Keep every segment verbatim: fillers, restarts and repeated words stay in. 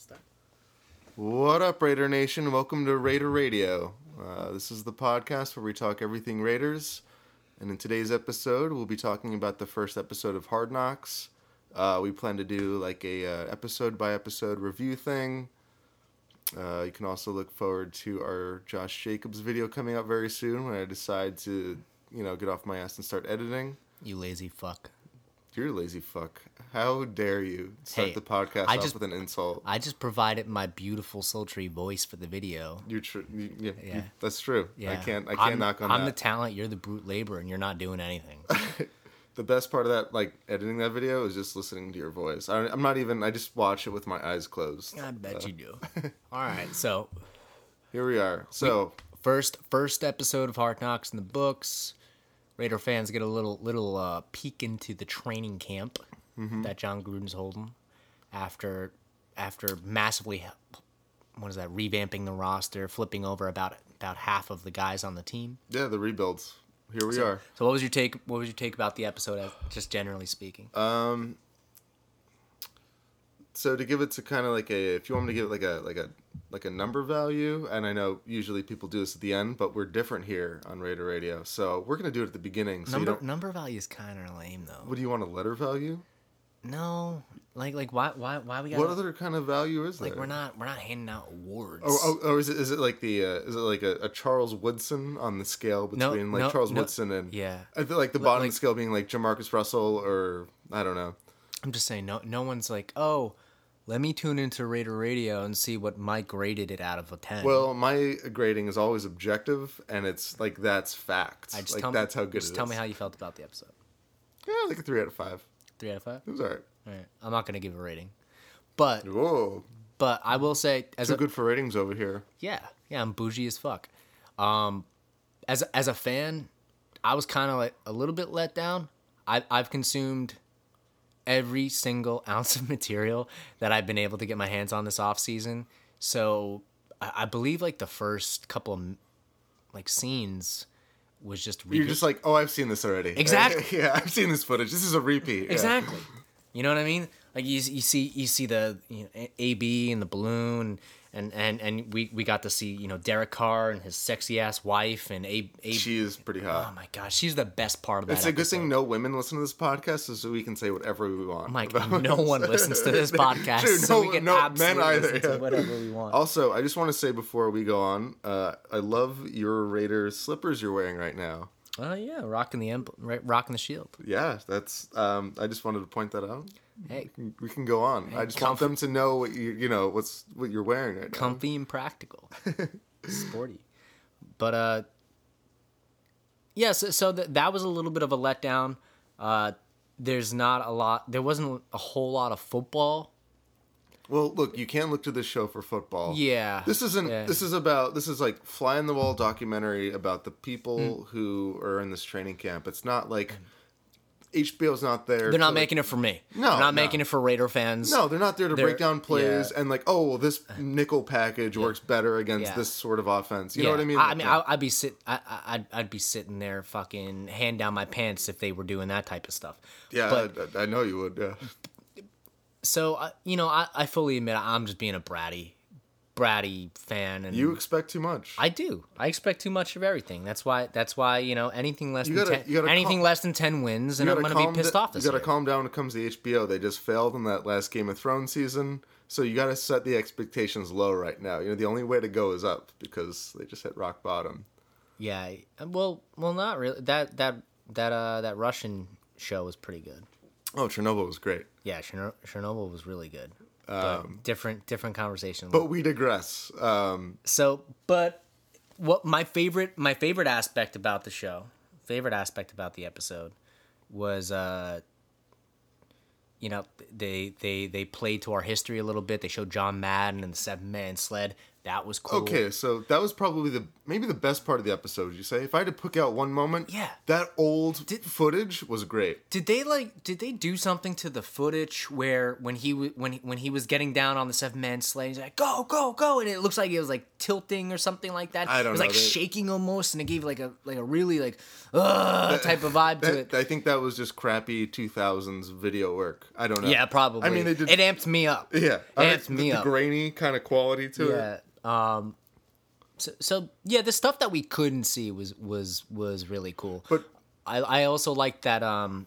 Start. What up, Raider Nation? Welcome to Raider Radio. Uh, this is the podcast where we talk everything Raiders. And in today's episode, we'll be talking about the first episode of Hard Knocks. Uh, we plan to do like a uh, episode by episode review thing. Uh, you can also look forward to our Josh Jacobs video coming out very soon when I decide to, you know, get off my ass and start editing. You lazy fuck. You're a lazy fuck. How dare you start Hey, the podcast I off just- with an insult? I just provided my beautiful, sultry voice for the video. You're tr- you, yeah, Yeah. You, that's true. Yeah. I can't. I can't I'm, knock on I'm that. the talent. You're the brute labor, and you're not doing anything. The best part of that, like editing that video, is just listening to your voice. I, I'm not even. I just watch it with my eyes closed. I bet Uh, you do. All right, so Here we are. So first first episode of Hard Knocks in the books. Raider fans get a little little uh, peek into the training camp Mm-hmm. that John Gruden's holding after after massively what is that revamping the roster, flipping over about about half of the guys on the team. yeah, the rebuilds. Here we So, are. so what was your take? What was your take about the episode, as, just generally speaking? Um. So to give it to kind of like a, if you want me to give it like a like a like a number value, and I know usually people do this at the end, but we're different here on Raider Radio, so we're gonna do it at the beginning. So you number don't. number value is kind of lame though. What do you want, a letter value? No, like like why why why we got What other kind of value is there? like we're not we're not handing out awards. Or, or, or is it is it like the uh, is it like a, a Charles Woodson on the scale No, between like no, Charles no, Woodson and yeah. I feel like the Li- bottom like- of the scale being like Jamarcus Russell or I don't know. I'm just saying, no no one's like, oh, let me tune into Raider Radio and see what Mike graded it out of a ten. Well, my grading is always objective, and it's like that's fact. I just Like tell that's me, how good just it tell is. me how you felt about the episode. Yeah, like a three out of five. Three out of five. It was alright. All right, I'm not gonna give a rating, but Whoa, but I will say as too a good for ratings over here. yeah yeah I'm bougie as fuck. Um, as a, as a fan, I was kind of like a little bit let down. I I've consumed every single ounce of material that I've been able to get my hands on this off season. So I, I believe like the first couple of like scenes was just You're just like, oh, I've seen this already. Exactly. yeah, I've seen this footage. This is a repeat. Yeah. exactly. You know what I mean? Like you, you see, you see the you know, A B and the balloon, and, and, and we, we got to see you know Derek Carr and his sexy ass wife and A. A She is pretty hot. oh my gosh, she's the best part of that. It's a good episode. thing no women listen to this podcast, so we can say whatever we want. Mike, about- no one listens to this podcast, True, so no- we can no men absolutely either, listen yeah. to whatever we want. Also, I just want to say before we go on, uh, I love your Raiders slippers you're wearing right now. Oh yeah, rocking the emblem, right, rocking the shield. Yeah, that's. Um, I just wanted to point that out. Hey, We can go on. I just want comf- them to know what you you know what's what you're wearing right now. comfy and practical, sporty. But uh, yeah. So, so th- that was a little bit of a letdown. Uh, there's not a lot. There wasn't a whole lot of football. Well, look, you can't look to this show for football. Yeah. This isn't. Yeah. This is about. This is like fly on the wall documentary about the people Hmm. who are in this training camp. It's not like H B O's not there. They're not to, like- making it for me. No, they're not no. making it for Raider fans. No, they're not there to They're- break down plays yeah. and like, oh, well, this nickel package works better against Yeah. this sort of offense. You Yeah. know what I mean? I, I mean, Yeah. I, I'd be sit. I, I- I'd, I'd be sitting there, fucking hand down my pants if they were doing that type of stuff. yeah, but- I, I know you would. Yeah. So uh, you know, I, I fully admit I'm just being a bratty, bratty fan, and You expect too much. I do. I expect too much of everything. That's why. That's why you know anything less You than gotta- ten, you gotta anything calm- less than ten wins, and You I'm gotta gonna calm be pissed da- off this You got to year. calm down when it comes to H B O. They just failed in that last Game of Thrones season, so you got to set the expectations low right now. You know, the only way to go is up because they just hit rock bottom. Yeah. Well, well, not really. That that that uh that Russian show was pretty good. Oh, Chernobyl was great, Yeah, Cherno- Chernobyl was really good. But Um, different different conversation. but we digress. Um, So, but what my favorite my favorite aspect about the show, favorite aspect about the episode was uh you know, they they they played to our history a little bit. They showed John Madden and the seven man sled. That was cool. Okay, so that was probably the maybe the best part of the episode. Would you say? If I had to pick out one moment, Yeah. that old Did- footage was great. Did they like? Did they do something to the footage where when he w- when he, when he was getting down on the seven man sleigh, he's like, "Go, go, go!" and it looks like it was like tilting or something like that. I don't It was know, like they- shaking almost, and it gave like a like a really like uh type of vibe to it. That, I think that was just crappy two thousands video work. I don't know. Yeah, probably. I mean, they did. It amped me up. yeah, It I- amped the, me the up. grainy kind of quality to it. Yeah. Um. So, so yeah, the stuff that we couldn't see was was was really cool. But I I also like that um,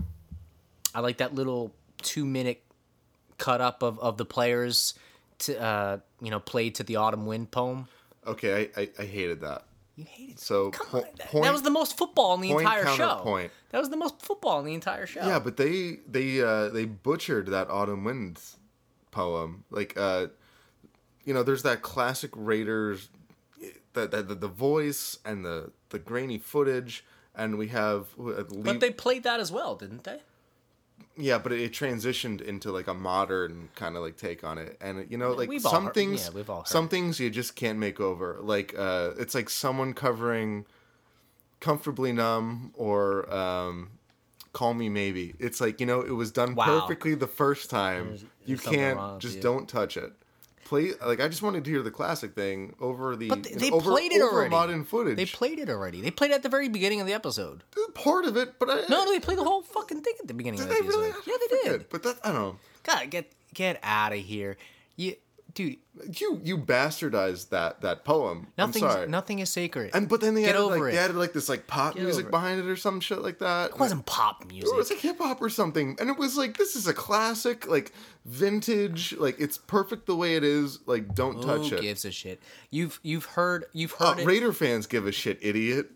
I like that little two minute cut up of, of the players to uh you know played to the Autumn Wind poem. okay, I, I, I hated that. You hated So Come po- on, that, point, that was the most football in the point, entire show. counterpoint. That was the most football in the entire show. Yeah, but they they uh, they butchered that Autumn Wind poem. Like uh, you know, there's that classic Raiders, the the, the voice and the the grainy footage, and we have. Uh, but they played that as well, didn't they? Yeah, but it transitioned into like a modern kind of like take on it, and you know, like We've all some heard- things, yeah, we've all heard. some things you just can't make over. Like uh, it's like someone covering "Comfortably Numb" or um, "Call Me Maybe." It's like, you know, it was done Wow. perfectly the first time. There's- you there's something can't wrong with just you. don't touch it. Play like I just wanted to hear the classic thing over the But they, you know, they over, played it over already. modern footage. They played it already. They played it at the very beginning of the episode. part of it, but I No, no, they played the whole fucking thing at the beginning did of they the episode. really? Yeah, they did. Forget. But that I don't know. God, get get out of here. You, dude. You you bastardized that that poem. Nothing. I'm sorry. Nothing is sacred. And but then they Get added over like it. they added like this like pop Get music over it. behind it or some shit like that. It wasn't pop music. It was like hip hop or something, and it was like this is a classic, like vintage, like it's perfect the way it is. Like don't touch Who it. gives a shit? You've you've heard you've Uh, heard it. Raider fans give a shit, idiot.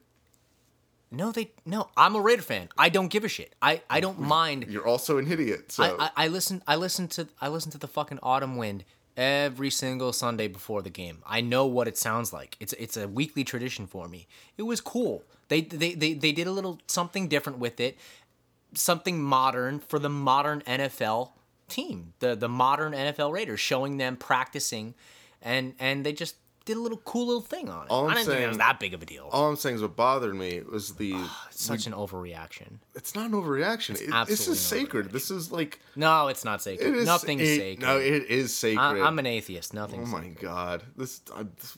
No, they no. I'm a Raider fan. I don't give a shit. I, I don't mind. You're also an idiot. So I, I, I listen I listen to I listen to the fucking Autumn Wind every single Sunday before the game. I know what it sounds like. It's it's a weekly tradition for me. It was cool. They they they, they did a little something different with it. Something modern for the modern N F L team. The the modern N F L Raiders, showing them practicing, and and they just did a little cool little thing on it. All I'm I didn't think it saying- was that big of a deal. all I'm saying is what bothered me was the. It's such an overreaction. It's not an overreaction. It, this absolutely is an sacred. This is like No, it's not sacred. it is. Nothing's it- sacred. No, it is sacred. I, I'm an atheist. Oh Nothing's my god! This. I, this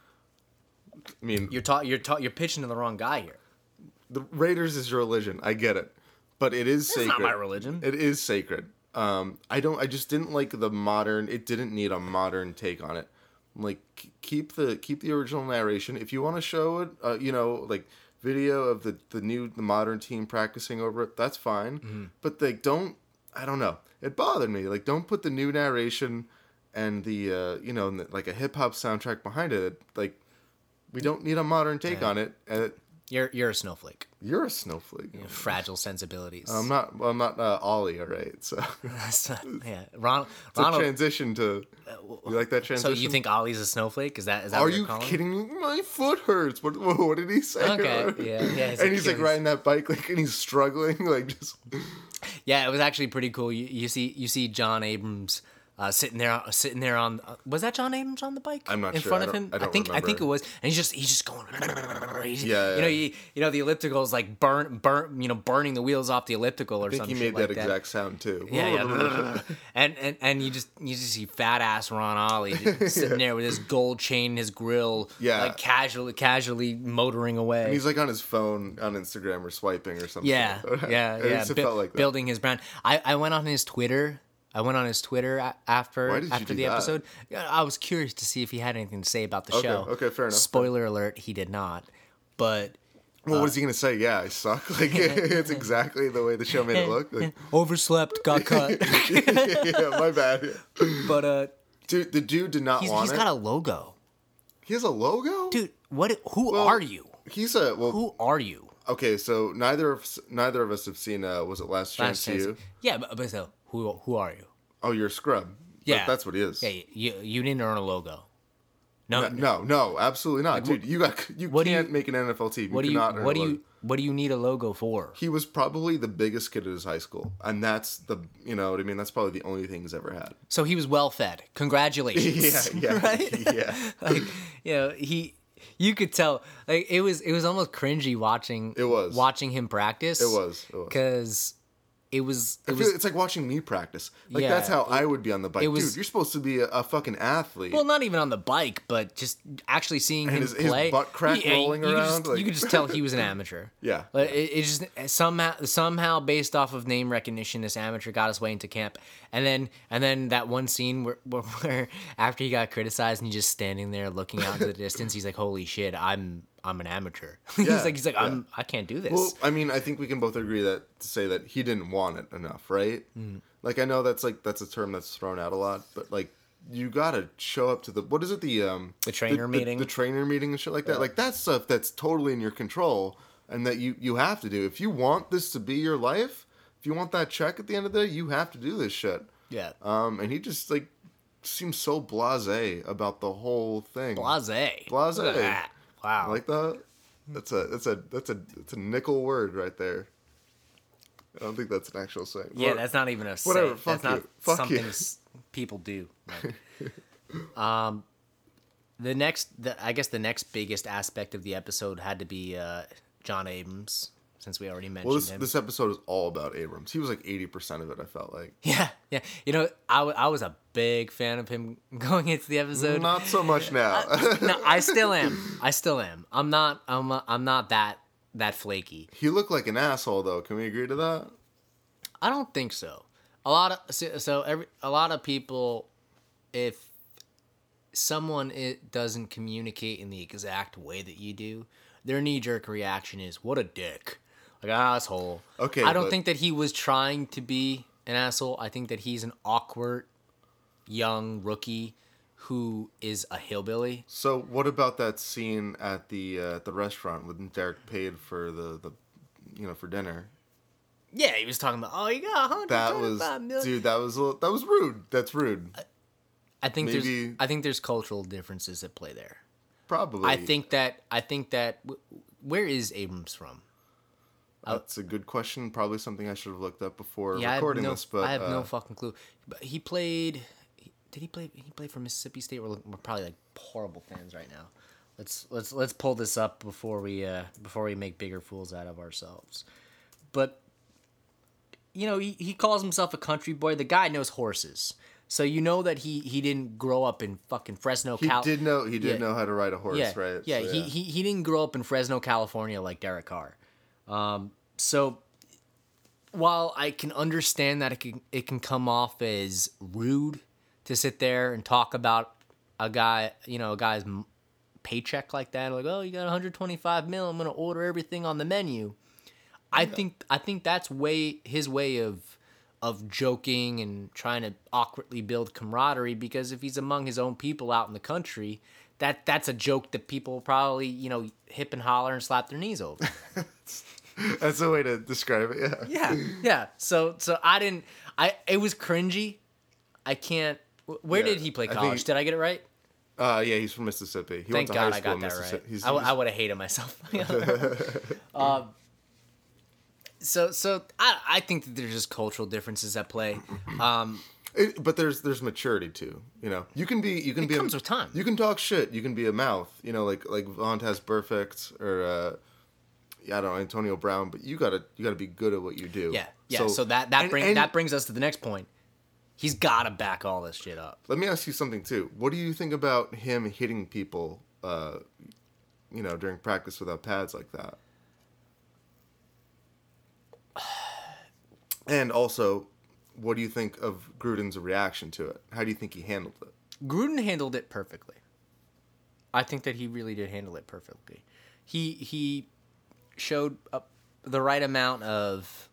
I mean, You're ta- you're ta- you're pitching to the wrong guy here. the Raiders is your religion. I get it, but it is It's sacred. not my religion. It is sacred. Um, I don't. I just didn't like the modern. It didn't need a modern take on it. Like k- keep the keep the original narration. If you want to show it, uh, you know, like video of the the new the modern team practicing over it, that's fine. Mm-hmm. But like, don't. I don't know. It bothered me. Like, don't put the new narration and the uh, you know like a hip hop soundtrack behind it. Like, we don't need a modern take Yeah. on it. And it, You're you're a snowflake. you're a snowflake. You have fragile sensibilities. I'm not. I'm not uh, Ollie. All right. So That's not- yeah, Ronald. it's a Ronald. transition to. You like that So transition? you think Ollie's a snowflake? Is that is that Are what you're you calling him? kidding me? My foot hurts. What? What did he say? Okay, yeah, yeah, his and he's like Achilles. riding that bike, like, and he's struggling, like just. Yeah, it was actually pretty cool. You, you see you see John Abrams uh, sitting there sitting there on uh, was that John Abrams on the bike? I'm not in sure. front I of don't- him. I don't think I think it remember. was, and he's just he's just going. He's, Yeah, You know yeah. you, you know the elliptical is like burn burn you know burning the wheels off the elliptical or I think something. he made like that exact sound too. Yeah, yeah. and, and and you just you just see fat ass Ron Ollie just sitting there with his gold chain, and his grill, Yeah. like casually casually motoring away. And he's like on his phone on Instagram or swiping or something. yeah, yeah, It yeah. just Bu- felt like that. building his brand. I, I went on his Twitter. I went on his Twitter a- after Why did you after do the that? episode. Yeah, I was curious to see if he had anything to say about the Okay, show. okay, fair enough. Spoiler alert: he did not. But Well, what is he gonna say? Yeah, I suck. Like it's exactly the way the show made it look. Like, overslept, got cut. yeah, my bad. but uh, Dude, the dude did not he's, want he's it. got a logo, He has a logo. dude. What? Who Well, are you? He's a well. Who are you? Okay, so neither of us, neither of us have seen. Uh, was it Last Chance Last to chance. You? Yeah, but, but so who who are you? Oh, you're a scrub. Yeah, That- that's what he is. Yeah, you you didn't earn a logo. No, No, no, no, absolutely not, Like, dude. You got you what do can't you- make an N F L team. what do you you cannot earn what a do you logo. what do you need a logo for? He was probably the biggest kid at his high school, and that's the you know what I mean. That's probably the only thing he's ever had. So he was well fed. Congratulations. Yeah, yeah, right? yeah. Like, you know, he, you could tell, like, it was, it was almost cringy watching, It was. watching him practice. It was. It was. Because it was, I it feel was, it's like watching me practice. Like Yeah, that's how I would be on the bike. it was- Dude, you're supposed to be a, a fucking athlete. well, not even on the bike, but just actually seeing him his- his play. butt crack rolling you could around, just- like- You could just tell he was an amateur. Yeah. But it, it just somehow, somehow based off of name recognition, this amateur got his way into camp. And then, and then that one scene where, where, where after he got criticized and he's just standing there looking out into the distance, he's like, "Holy shit, I'm, I'm an amateur." he's Yeah, like, he's like, yeah. I'm, I can't do this. Well, I mean, I think we can both agree that to say that he didn't want it enough, right? Mm. Like I know that's like that's a term that's thrown out a lot, but like you gotta show up to the what is it the um The trainer meeting? the, trainer meeting and shit like that. Like that's stuff that's totally in your control and that you you have to do if you want this to be your life. If you want that check at the end of the day, you have to do this shit. yeah. Um, and he just like seems so blasé about the whole thing. Blasé. Blasé. Look at that. Wow. I like that. That's a that's a that's a that's a nickel word right there. I don't think that's an actual saying. Yeah, Or- that's not even a whatever, saying. fuck That's not you. Fuck something you. s- people do. Like, um, the next, the, I guess, the next biggest aspect of the episode had to be uh, John Abrams, since we already mentioned Well, this him. this episode is all about Abrams. He was like eighty percent of it. I felt like Yeah, yeah. You know, I, w- I was a big fan of him going into the episode. not so much now. No, I still am. I still am. I'm not. I'm. uh, I'm not that that flaky. He looked like an asshole, though. Can we agree to that? I don't think so. A lot of so, so every a lot of people, if someone it doesn't communicate in the exact way that you do, their knee jerk reaction is "what a dick," like an asshole. Okay, I don't but- think that he was trying to be an asshole. I think that he's an awkward young rookie who is a hillbilly. So, what about that scene at the uh, at the restaurant when Derek paid for the, the you know for dinner? Yeah, he was talking about, oh, you got one That hundred was twenty-five million. dude. That was a little- that was rude. That's rude. I think maybe- there's I think there's cultural differences at play there. Probably. I think that I think that where is Abrams from? That's a good question. Probably something I should have looked up before Yeah, I have recording no, this. But I have uh, no fucking clue. But he played. Did he play? He played for Mississippi State. We're, we're probably like horrible fans right now. Let's let's let's pull this up before we uh, before we make bigger fools out of ourselves. But you know, he, he calls himself a country boy. The guy knows horses, so you know that he, he didn't grow up in fucking Fresno. he Cal- did know he did Yeah. know how to ride a horse, yeah, right? Yeah, So, he, he he didn't grow up in Fresno, California, like Derek Carr. Um, so while I can understand that it can it can come off as rude to sit there and talk about a guy, you know, a guy's m- paycheck like that, like, oh, you got one hundred twenty-five mil, I'm gonna order everything on the menu. I think I think that's way his way of of joking and trying to awkwardly build camaraderie, because if he's among his own people out in the country, that that's a joke that people probably, you know, hip and holler and slap their knees over. That's a way to describe it. Yeah. Yeah, yeah. So so I didn't. I it was cringy. I can't. Where Yeah, did he play I think- college? Did I get it right? Uh, yeah, he's from Mississippi. He Thank went to God high I school got in that right. Mississippi. He's, I, w- he's- I would have hated myself. um, so so I I think that there's just cultural differences at play. Um, it- but there's there's maturity too. You know, you can be you can It be comes a, with time. You can talk shit. You can be a mouth. You know, like like Vontez Perfect or uh, yeah, I don't know, Antonio Brown. But you gotta you gotta be good at what you do. yeah, yeah. So, that that and- brings and that brings us to the next point. He's got to back all this shit up. Let me ask you something too. What do you think about him hitting people? Uh, you know, during practice without pads like that. And also, what do you think of Gruden's reaction to it? How do you think he handled it? Gruden handled it perfectly. I think that he really did handle it perfectly. He he showed uh, the right amount of,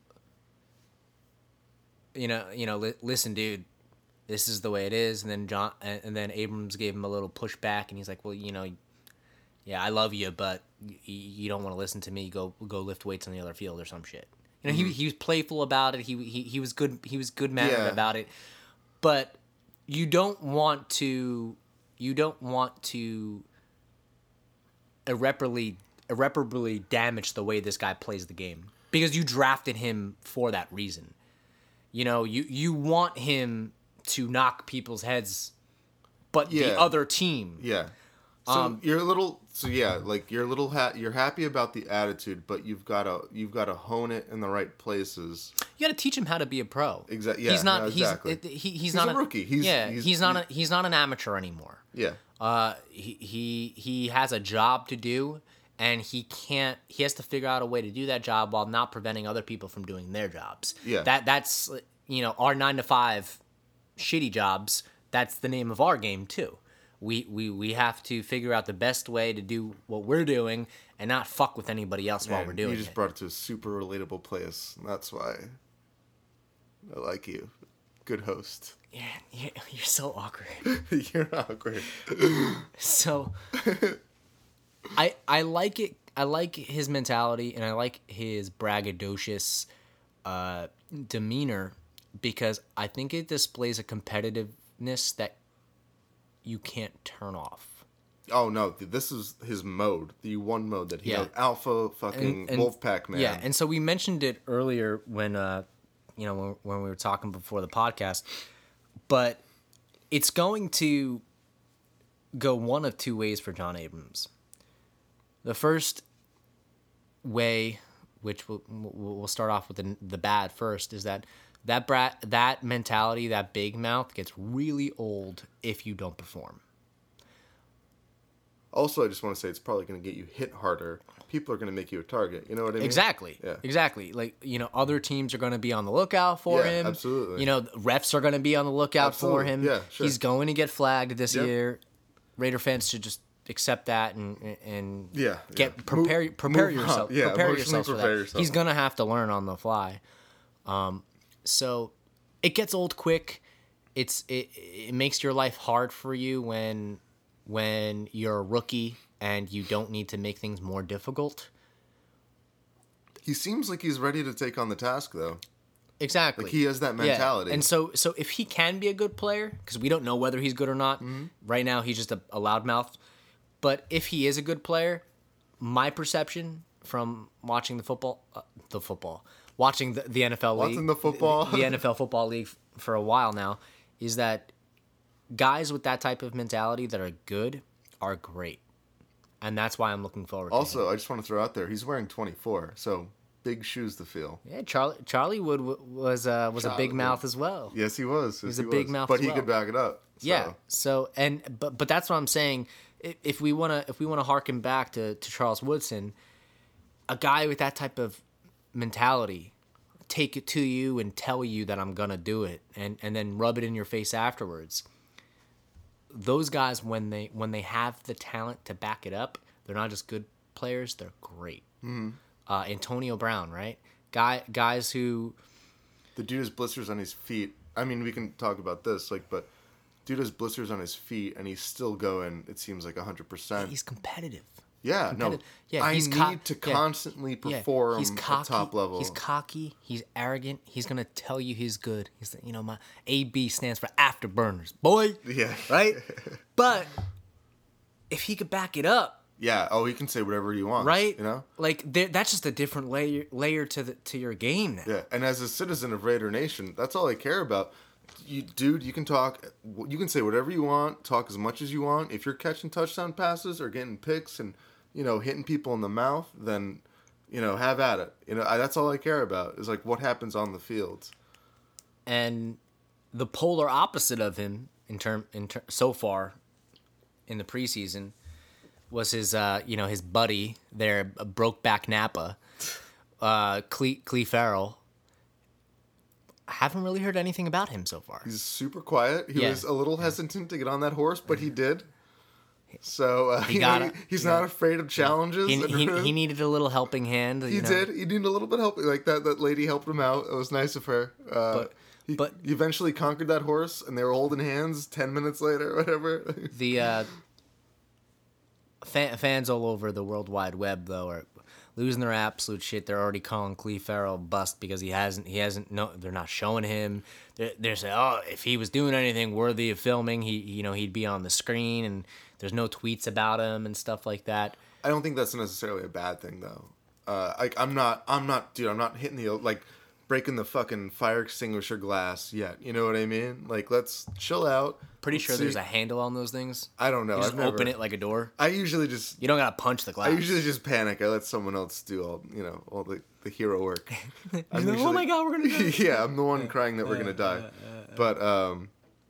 you know, you know, li- listen, dude, this is the way it is. And then John, and, and then Abrams gave him a little pushback, and he's like, well, you know, yeah, I love you, but y- you don't want to listen to me. Go go lift weights on the other field or some shit. You know, Mm-hmm. he he was playful about it. He he he was good. He was good mannered Yeah. about it. But you don't want to. You don't want to irreparably irreparably damage the way this guy plays the game because you drafted him for that reason. You know, you you want him to knock people's heads, but Yeah. the other team. Yeah. So Um, you're a little, so yeah, like you're a little, ha- you're happy about the attitude, but you've got to, you've got to hone it in the right places. You got to teach him how to be a pro. Exactly. Yeah. He's not. no, exactly. He's he, he's, He's not a rookie. He's- yeah. he's- He's, not. he's- A, he's not an amateur anymore. Yeah. Uh, he he he has a job to do, and he can't. He has to figure out a way to do that job while not preventing other people from doing their jobs. Yeah. That that's you know our nine to five, shitty jobs. That's the name of our game too. We, we we have to figure out the best way to do what we're doing and not fuck with anybody else while Man, we're doing you just it. brought it to a super relatable place. And that's why I like you. Good host. Yeah, you're, you're so awkward. You're awkward. So, I I like it. I like his mentality, and I like his braggadocious uh, demeanor because I think it displays a competitiveness that you can't turn off. Oh no, this is his mode, the one mode that he Yeah. knows. Alpha fucking Wolfpack man. Yeah, and so we mentioned it earlier when uh, you know when, when we were talking before the podcast, but it's going to go one of two ways for John Abrams. The first way, which we'll, we'll we'll start off with the, the bad first, is that that brat that mentality, that big mouth, gets really old if you don't perform. Also, I just want to say it's probably going to get you hit harder. People are going to make you a target. You know what I mean? Exactly. Yeah. Exactly. Like, you know, other teams are going to be on the lookout for Yeah, him. absolutely. You know, refs are going to be on the lookout Absolutely. for him. Yeah, sure. He's going to get flagged this Yep. year. Raider fans should just accept that and and Yeah, get yeah. prepare Move- prepare move on. yourself. Yeah, prepare emotionally yourself for prepare that. yourself. He's going to have to learn on the fly. Um, so it gets old quick. It's it it makes your life hard for you when when you're a rookie and you don't need to make things more difficult. He seems like he's ready to take on the task, though. Exactly. Like he has that mentality. Yeah. And so so if he can be a good player, because we don't know whether he's good or not. Mm-hmm. Right now he's just a, a loudmouth. But if he is a good player, my perception from watching the football, uh, the football, watching the, the N F L league, Watching the football. the, the N F L football league for a while now, is that guys with that type of mentality that are good are great, and that's why I'm looking forward. to him. Also, I just want to throw out there, he's wearing twenty-four, so big shoes to fill. Yeah, Charlie Charlie Wood w- was uh, was a Charlie big mouth as well. Yes, he was. Yes, He's a he big was. mouth but as he well. could back it up. So. Yeah. So and but but that's what I'm saying. If, if we wanna if we wanna harken back to, to Charles Woodson, a guy with that type of mentality, take it to you and tell you that I'm gonna do it, and, and then rub it in your face afterwards. Those guys, when they when they have the talent to back it up, they're not just good players; they're great. Mm-hmm. Uh, Antonio Brown, right? Guy guys who The dude has blisters on his feet. I mean, we can talk about this, like, but dude has blisters on his feet, and he's still going. It seems like a hundred percent. he's competitive. Yeah, no. competitive. Yeah, I he's need co- to yeah. constantly perform he's cocky, at top level. He's cocky. He's arrogant. He's gonna tell you he's good. He's you know my A B stands for afterburners, boy. Yeah. Right. But if he could back it up, Yeah. Oh, he can say whatever he wants. right? You know. like there- that's just a different layer layer to the to your game now. Yeah. And as a citizen of Raider Nation, that's all I care about. You, dude, you can talk. You can say whatever you want. Talk as much as you want. If you're catching touchdown passes or getting picks and you know hitting people in the mouth, then you know have at it. You know I, that's all I care about is like what happens on the field. And the polar opposite of him in term in ter- so far in the preseason was his uh you know his buddy there, Brokeback Napa, uh Cle, Cle Farrell. I haven't really heard anything about him so far. He's super quiet. He Yeah. was a little hesitant to get on that horse, but he did. So uh, He you got know, it. he- he's He not got afraid of challenges. He, and he, everything. he needed a little helping hand. He you know. did. He needed a little bit of help. Like that, that lady helped him out. It was nice of her. Uh, But- he, but- he eventually conquered that horse, and they were holding hands. Ten minutes later, whatever. The uh, fan, fans all over the World Wide Web though are losing their absolute shit. They're already calling Cle Farrell bust because he hasn't. He hasn't. No, they're not showing him. They're, they're saying, oh, if he was doing anything worthy of filming, he you know he'd be on the screen. And there's no tweets about him and stuff like that. I don't think that's necessarily a bad thing though. Uh, like I'm not, I'm not, dude. I'm not hitting the like breaking the fucking fire extinguisher glass yet. You know what I mean? Like, let's chill out. Pretty Let's sure see. there's a handle on those things. I don't know. You just I've open never- it like a door. I usually just You don't gotta punch the glass. I usually just panic. I let someone else do all, you know, all the, the hero work. I'm Like, oh my God, we're gonna die. yeah, I'm the one crying that we're gonna die. But um,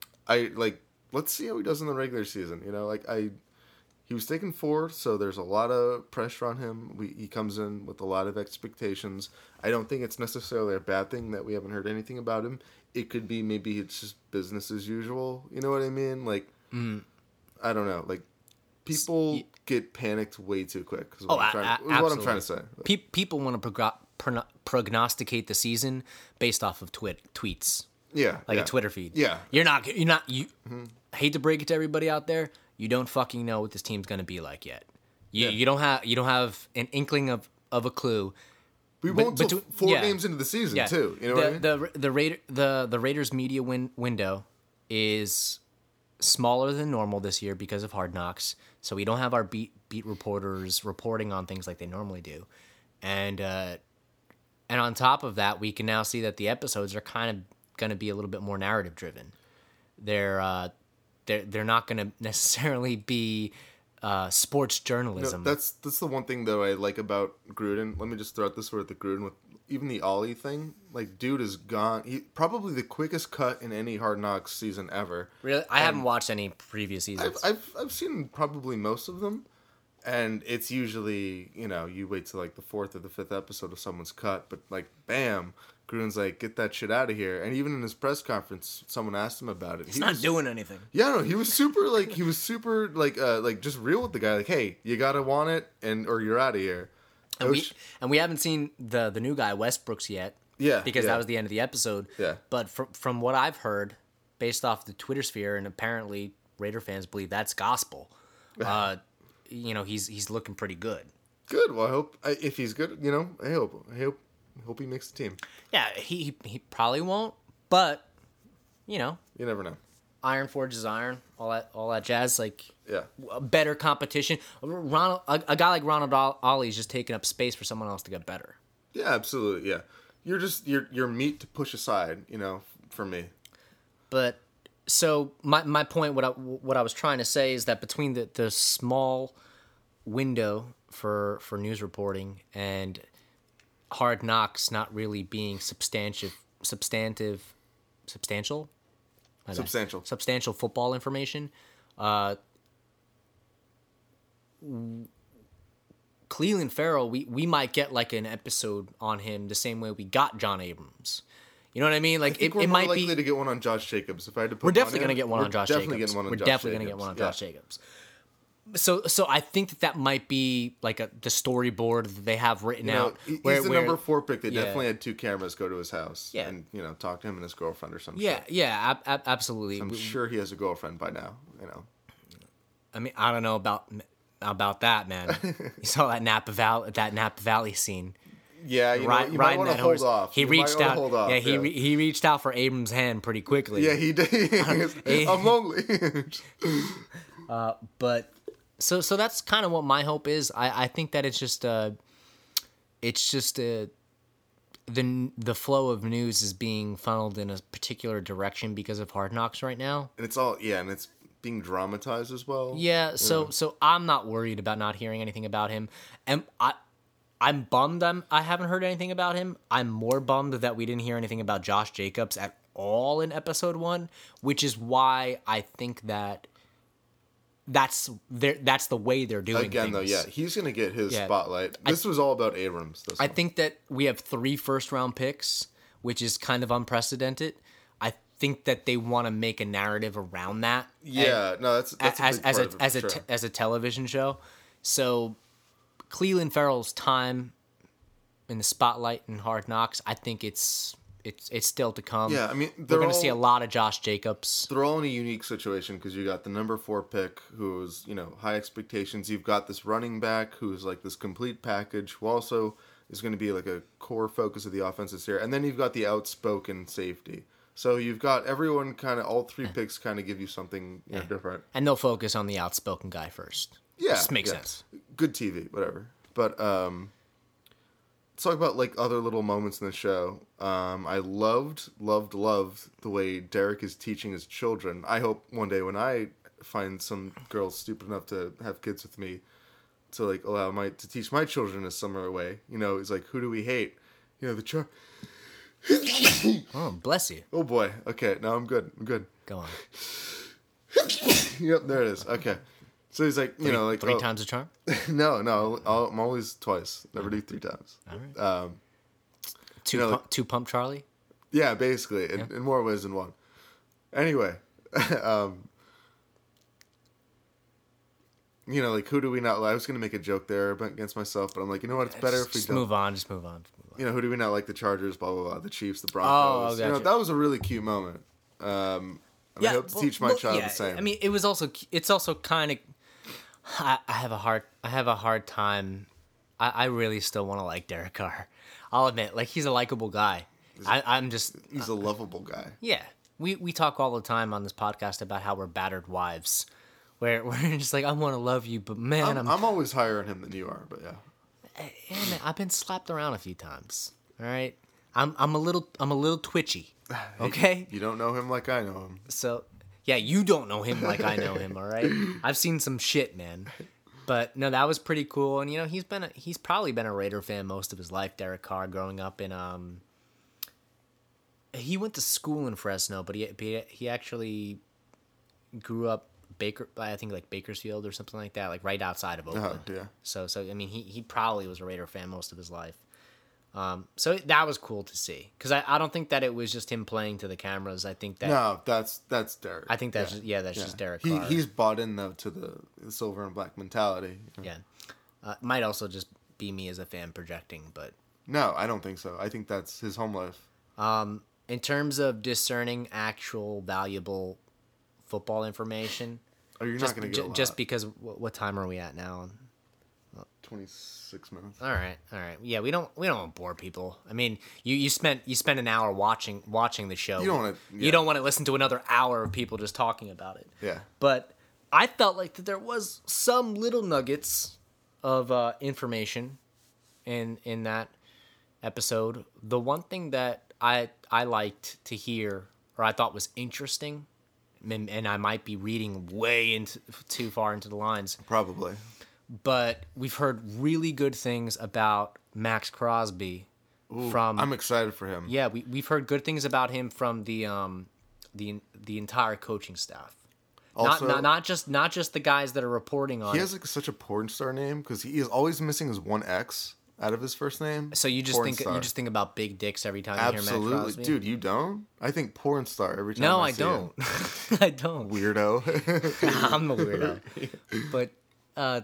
I like let's see how he does in the regular season. You know, like I, he was taken fourth, so there's a lot of pressure on him. We, he comes in with a lot of expectations. I don't think it's necessarily a bad thing that we haven't heard anything about him. It could be maybe it's just business as usual. You know what I mean? Like, Mm. I don't know. Like, people y- get panicked way too quick. Is Oh, what, I'm, a- trying, a- is what I'm absolutely. trying to say. Like, Pe- people want to prog- progno- prognosticate the season based off of twit- tweets, yeah, like yeah. a Twitter feed. Yeah. You're not. You're not. You. Mm-hmm. I hate to break it to everybody out there. You don't fucking know what this team's gonna be like yet. You, Yeah. you don't have. You don't have an inkling of, of a clue. We But- won't till between- four yeah. games into the season Yeah. too. You know the, what I mean? The the Raider the the Raiders media win, window is smaller than normal this year because of Hard Knocks. So we don't have our beat beat reporters reporting on things like they normally do, and uh, and on top of that, we can now see that the episodes are kind of going to be a little bit more narrative driven. They're uh, they're they're not going to necessarily be uh, sports No, journalism. that's that's the one thing that I like about Gruden. Let me just throw out this word, the Gruden with even the Ollie thing. Like, dude is gone. He probably the quickest cut in any Hard Knocks season ever. really, I haven't watched any previous I've, seasons. I've I've seen probably most of them, and it's usually, you know, you wait till like the fourth or the fifth episode of someone's cut, but like bam, Gruden's like, get that shit out of here. And even in his press conference, someone asked him about it. He's He not was- doing anything. Yeah, no, he was super like he was super like uh like just real with the guy. Like, hey, you gotta want it, and or you're out of here. And I we was- and we haven't seen the the new guy Westbrooks yet. Yeah, because yeah. that was the end of the episode. Yeah. But from from what I've heard, based off the Twitter sphere, and apparently Raider fans believe that's gospel. Uh, you know, he's he's looking pretty good. Good. Well, I hope I, if he's good, you know, I hope I hope I hope he makes the team. Yeah, he he, he probably won't, but you know, You never know. iron forges iron, all that all that jazz. Like Yeah. a better competition. Ronald, a, a guy like Ronald Ollie is just taking up space for someone else to get better. Yeah, absolutely. Yeah. You're just you're you're meat to push aside, you know, for me. But so my my point, what I what I was trying to say is that between the, the small window for for news reporting and Hard Knocks not really being substantive substantive substantial My bad. Substantial. substantial football information. Uh, Cleveland Farrell, we, we might get like an episode on him the same way we got John Abrams. You know what I mean? Like I think it, we're it more might likely be. to get one on Josh Jacobs. If I had to put We're one definitely in, gonna get one we're on Josh definitely Jacobs. Getting one on we're Josh definitely Jacobs. gonna get one on Yeah. Josh Jacobs. So so I think that that might be like a the storyboard that they have written You know, out. he- he's where, the where- number four pick. They yeah. definitely had two cameras go to his house Yeah. and, you know, talk to him and his girlfriend or something. Yeah, yeah, ab- ab- absolutely. I'm We- sure he has a girlfriend by now, you know. I mean, I don't know about about that, man. You saw that Napa Valley that Napa Valley scene. Yeah, you, know, Ri- you might riding want to that hold horse. off. He You might reached wanna out. Hold off. yeah, he Re- he reached out for Abrams' hand pretty quickly. yeah, he did. I'm lonely. But so so that's kind of what my hope is. I, I think that it's just uh it's just uh the the flow of news is being funneled in a particular direction because of Hard Knocks right now. And it's all, yeah, and it's being dramatized as well. Yeah, so so I'm not worried about not hearing anything about him. And I I'm bummed I'm I haven't heard anything about him. I'm more bummed that we didn't hear anything about Josh Jacobs at all in episode one, which is why I think that that's their that's the way they're doing Again, though, things. yeah, he's going to get his Yeah. spotlight. This was all about Abrams. This I one. think that we have three first round picks, which is kind of unprecedented. I think that they want to make a narrative around that. Yeah, no, that's, that's a as big as part a of it, as for a sure. te- as a television show. So Cleveland Farrell's time in the spotlight in Hard Knocks, I think it's it's it's still to come. Yeah, I mean, we're they're going to all- see a lot of Josh Jacobs. They're all in a unique situation because you got the number four pick who's, you know, high expectations. You've got this running back who's like this complete package who also is going to be like a core focus of the offense this year. And then you've got the outspoken safety. So you've got everyone kind of, all three picks kind of give you something, you know, different. And they'll focus on the outspoken guy first. Yeah. This makes yeah. sense. good T V, whatever. But um, let's talk about like other little moments in the show. Um, I loved, loved, loved the way Derek is teaching his children. I hope one day when I find some girls stupid enough to have kids with me, to like allow my to teach my children a similar way. You know, it's like, who do we hate? You know, the char. Oh, bless you. Oh boy. Okay, now I'm good. I'm good. Go on. Yep, there it is. Okay. So he's like, you Three, know, like three oh, times a charm. no, no, I'll, I'm always twice. Never do three times. All right. Um, Two, you know, pump, like- two pump Charlie. yeah, basically, in, in more ways than one. Anyway, um, you know, like who do we not? I was gonna make a joke there against myself, but I'm like, you know what? It's better just, if we just don't. move on. Just move on. Just move on. You know, who do we not like? The Chargers, blah blah blah. The Chiefs, the Broncos. Oh, You know, gotcha. that was a really cute moment. Um, and I hope to well, teach my well, child yeah, the same. I mean, it was also it's also kind of. I, I have a hard I have a hard time. I, I really still want to like Derek Carr. I'll admit, like he's a likable guy. I, I'm just he's a lovable guy. yeah. We we talk all the time on this podcast about how we're battered wives, where we're just like I want to love you, but man, I'm, I'm, I'm always higher on him than you are, but yeah. yeah, man, I've been slapped around a few times. All right, I'm I'm a little I'm a little twitchy. Okay, You don't know him like I know him. so yeah, you don't know him like I know him. All right, I've seen some shit, man. But no, that was pretty cool, and you know he's been a, he's probably been a Raider fan most of his life. Derek Carr, growing up in um, he went to school in Fresno, but he he, he actually grew up Baker, I think like Bakersfield or something like that, like right outside of Oakland. Uh-huh, yeah. So so I mean he he probably was a Raider fan most of his life. Um, so that was cool to see because I, I don't think that it was just him playing to the cameras. I think that No, that's that's Derek. I think that's yeah. just, yeah that's Yeah. just Derek He Carr. he's bought in though to the, the silver and black mentality. Yeah. Uh, might also just be me as a fan projecting, but No, I don't think so. I think that's his home life. um, in terms of discerning actual valuable football information, Oh, you're just, not going to ju- get a lot. just because what, what time are we at now? twenty-six minutes. All right, all right. Yeah, we don't we don't want to bore people. I mean, you, you spent you spent an hour watching watching the show. You don't wanna- You yeah. don't want to listen to another hour of people just talking about it. Yeah. But I felt like that there was some little nuggets of uh, information in in that episode. The one thing that I I liked to hear, or I thought was interesting, and, and I might be reading way into too far into the lines, Probably. but we've heard really good things about Max Crosby from I'm excited for him. yeah, we we've heard good things about him from the um the the entire coaching staff. Also, not, not not just not just the guys that are reporting on he it. has like such a porn star name because he is always missing his one X out of his first name. So you just Porn think star. you just think about big dicks every time you hear Max Absolutely, Crosby? dude. You don't? I think porn star every time. No, I, I see don't. him. I don't. Weirdo. I'm the weirdo. But uh,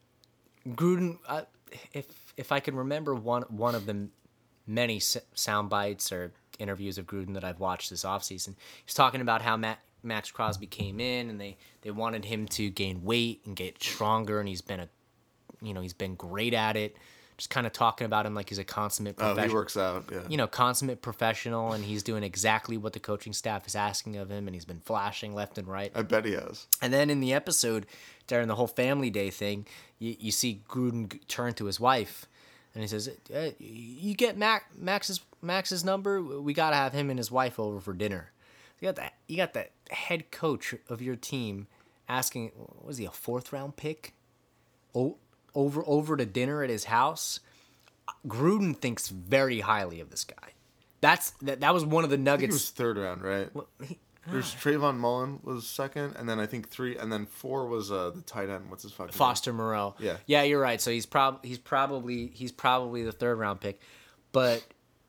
Gruden, uh, if if I can remember one one of the many s- sound bites or interviews of Gruden that I've watched this offseason, he's talking about how Matt, Max Crosby came in and they, they wanted him to gain weight and get stronger, and he's been a, you know, he's been great at it. Just kind of talking about him like he's a consummate Oh, professional. he works out. Yeah. You know, consummate professional, and he's doing exactly what the coaching staff is asking of him, and he's been flashing left and right. I bet he has. And then in the episode, during the whole family day thing, you, you see Gruden g- turn to his wife, and he says, hey, "You get Mac, Max's Max's number. We gotta have him and his wife over for dinner." You got that. You got the head coach of your team asking, "Was he a fourth round pick?" Oh, over over to dinner at his house. Gruden thinks very highly of this guy. That's that. That was one of the I think nuggets. he was third round, right? Well, he- There's Trayvon Mullen was second, and then I think three, and then four was uh, the tight end. What's his fucking name? Foster Moreau. Yeah. Yeah, you're right. So he's prob he's probably he's probably the third round pick. But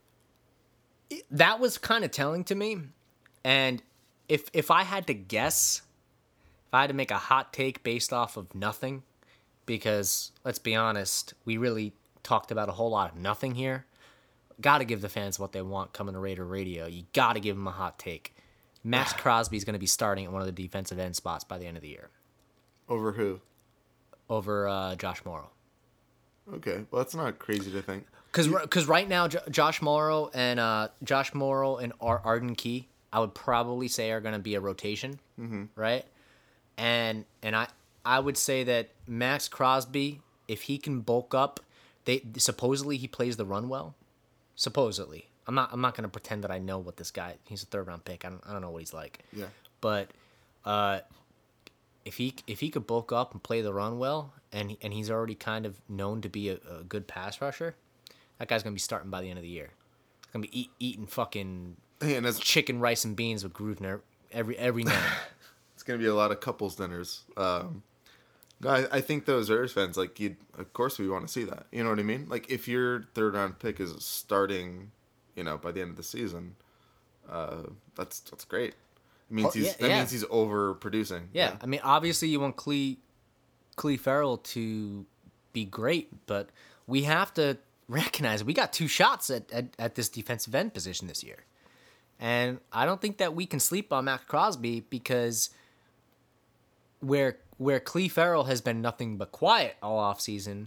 it- that was kind of telling to me. And if if I had to guess, if I had to make a hot take based off of nothing, because let's be honest, we really talked about a whole lot of nothing here. Got to give the fans what they want coming to Raider Radio. You got to give them a hot take. Max Crosby is going to be starting at one of the defensive end spots by the end of the year Over who? over uh, Josh Morrow. Okay, well that's not crazy to think. Because right now, J- Josh Morrow and uh, Josh Morrow and Ar- Arden Key, I would probably say are going to be a rotation, mm-hmm. right? And and I I would say that Max Crosby if he can bulk up, they supposedly he plays the run well. Supposedly, I'm not. I'm not gonna pretend that I know what this guy. He's a third round pick. I don't. I don't know what he's like. Yeah. But uh, if he if he could bulk up and play the run well, and and he's already kind of known to be a, a good pass rusher, that guy's gonna be starting by the end of the year. He's gonna be eat, eating fucking Hey, and that's chicken, rice, and beans with Grosvenor every every night. It's gonna be a lot of couples dinners. Um, no, I, I think those Raiders fans, like, you, of course, we want to see that. You know what I mean? Like, if your third round pick is starting, you know, by the end of the season, uh, that's that's great. It means Oh, he's yeah, that yeah. means he's overproducing. Yeah, I mean, obviously you want Clee, Clee Farrell to be great, but we have to recognize we got two shots at, at, at this defensive end position this year. And I don't think that we can sleep on Max Crosby because where where Clee Farrell has been nothing but quiet all offseason,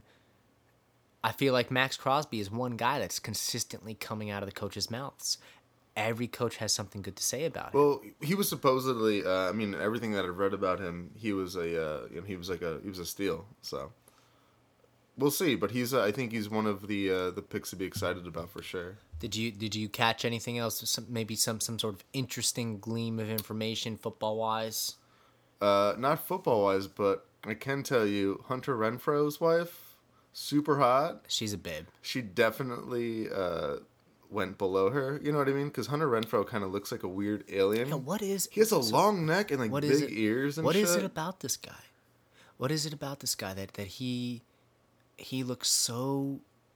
I feel like Max Crosby is one guy that's consistently coming out of the coaches' mouths. Every coach has something good to say about him. Well, he was supposedly. Uh, I mean, everything that I've read about him, he was a. Uh, you know, he was like a. He was a steal. So we'll see. But he's. Uh, I think he's one of the uh, the picks to be excited about for sure. Did you did you catch anything else? Some, maybe some some sort of interesting gleam of information football wise. Uh, not football wise, but I can tell you, Hunter Renfro's wife, super hot. She's a babe. She definitely uh, went below her. You know what I mean? Because Hunter Renfro kind of looks like a weird alien. Yeah, what is? He has a so long neck and like what big is it, ears and What shit. is it about this guy? What is it about this guy that that he he looks so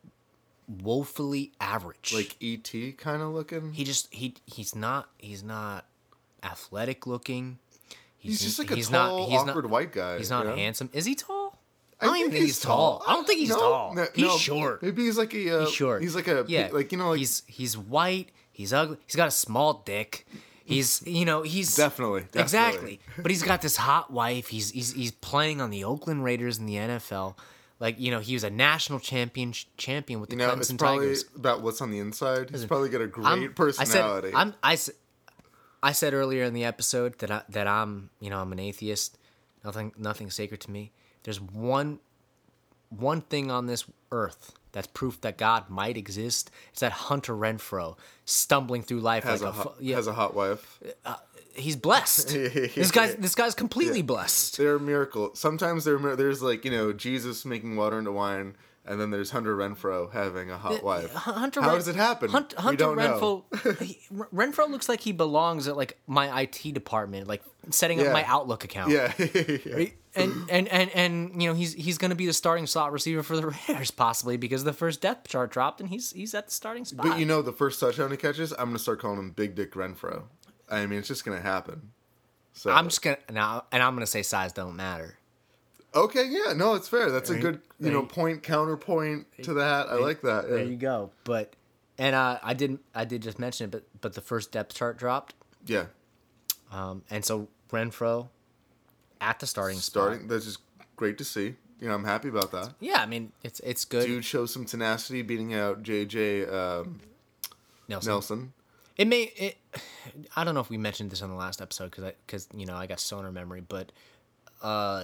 woefully average? Like E T kind of looking. he just he he's not he's not athletic looking. He's, just like a he's tall, not, he's awkward not, white guy. He's not you know? handsome. Is he tall? I I don't even think he's tall. I don't think he's No, tall. no, he's no. short. Maybe he's like a. Uh, He's short. He's like a. Yeah, Like you know, like he's he's white. He's ugly. He's got a small dick. He's you know he's definitely, definitely. exactly. But he's got this hot wife. He's he's he's playing on the Oakland Raiders in the N F L. Like you know he was a national champion champion with the You know, it's Clemson probably Tigers. about what's on the inside. He's probably got a great I'm- personality. I said I'm I, s- I said earlier in the episode that I, that I'm you know I'm an atheist. Nothing nothing sacred to me. There's one one thing on this earth that's proof that God might exist. It's that Hunter Renfro stumbling through life has like a a, hot, fu- yeah. has a hot wife. He's blessed. This guy's this guy's completely blessed. They're a miracle. Sometimes they're, mir- there's like you know Jesus making water into wine, and then there's Hunter Renfro having a hot wife. Hunter How Ren- does it happen? Hunt, We Hunter don't know. Renfro. he, Renfro looks like he belongs at like my I T department, like setting Yeah. up my Outlook account. Yeah. yeah. And, and and and you know he's he's going to be the starting slot receiver for the Raiders possibly because the first depth chart dropped and he's he's at the starting spot. But you know, the first touchdown he catches, I'm gonna start calling him Big Dick Renfro. I mean, it's just gonna happen. So I'm just gonna now, and I'm gonna say size don't matter. okay, yeah, no, it's fair. That's a There- good, you know, there- point counterpoint to that. I like that. There Yeah. you go. But and uh, I didn't I did just mention it, but but the first depth chart dropped, yeah. um, and so Renfro at the starting Starting, spot. that's just great to see. You know, I'm happy about that. Yeah, I mean it's it's good. Dude shows some tenacity, beating out J J um, Nelson. Nelson. It may. It, I don't know if we mentioned this on the last episode because I because you know I got sonar memory, but uh,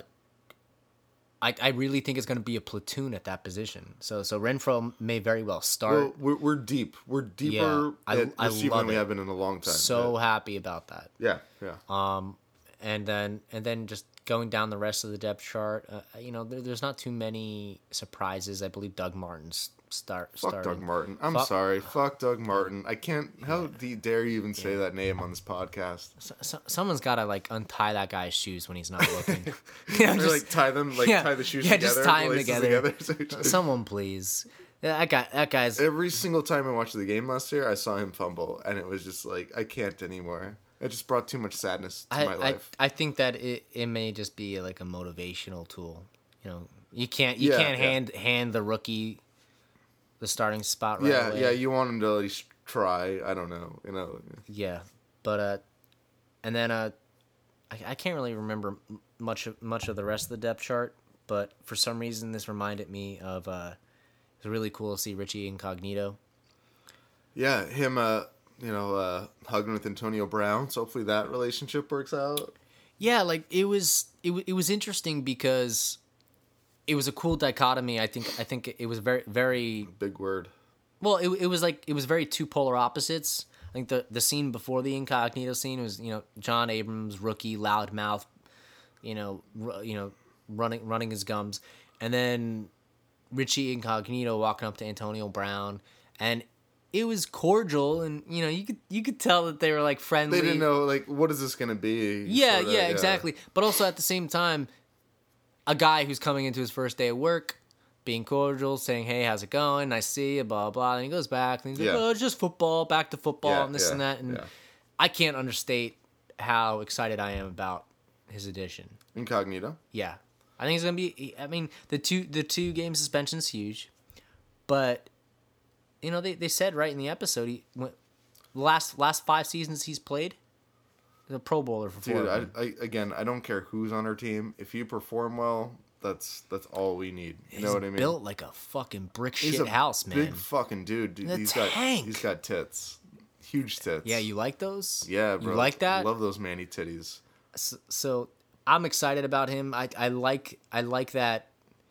I I really think it's going to be a platoon at that position. So so Renfro may very well start. Well, we're, we're deep. We're deeper I- at I receiver love than we it. have been in a long time. so happy about that. yeah, yeah. Um, and then and then just going down the rest of the depth chart, uh, you know, there, there's not too many surprises. I believe Doug Martin's start Fuck started. Doug Martin. I'm Fuck- sorry. Fuck Doug Martin. I can't. How do- dare you even say that name on this podcast? So, so, someone's got to like untie that guy's shoes when he's not looking. You know, Or just- like tie them, like yeah, tie the shoes yeah, together. just tie the them laces together. Someone please. Yeah, that guy. That guy's. Every single time I watched the game last year, I saw him fumble, and it was just like I can't anymore. It just brought too much sadness to I, my I, life. I think that it, it may just be like a motivational tool. You know, you can't you Yeah, can't yeah. hand hand the rookie the starting spot right yeah, away. yeah. You want him to at least try. I don't know. You know. Yeah, but uh, and then uh, I, I can't really remember m- much of much of the rest of the depth chart, but for some reason this reminded me of uh, it was really cool to see Richie Incognito. Yeah, him. Uh, you know, uh, hugging with Antonio Brown. So hopefully that relationship works out. Yeah, like it was it, wa- it was interesting because it was a cool dichotomy. I think I think it was very very Big word. well. It it was like it was very two polar opposites. I think the the scene before the Incognito scene was, you know, John Abrams, rookie, loudmouth, you know, r- you know, running running his gums, and then Richie Incognito walking up to Antonio Brown, and it was cordial, and you know, you could you could tell that they were like friendly. They didn't know, like, what is this gonna be? Yeah, sorta, yeah, exactly. But also at the same time, a guy who's coming into his first day of work, being cordial, saying, "Hey, how's it going? Nice to see you." Blah blah. And he goes back, and he's like, Yeah. "Oh, it's just football. Back to football, Yeah, and this yeah, and that." And yeah. I can't understate how excited I am about his addition. Incognito. Yeah, I think it's gonna be. I mean, the two the two game suspension's huge, but you know, they, they said right in the episode, he went, last last five seasons he's played, he's a Pro Bowler for four. Dude, of I, them. I again, I don't care who's on our team. If you perform well, that's that's all we need. You He's know what I mean? built like a fucking brick He's shit a house, man. Big fucking dude. dude. The He's tank. got he's got tits, huge tits. Yeah, you like those? Yeah, bro. You like that? Love those manny titties. So, so I'm excited about him. I I like I like that.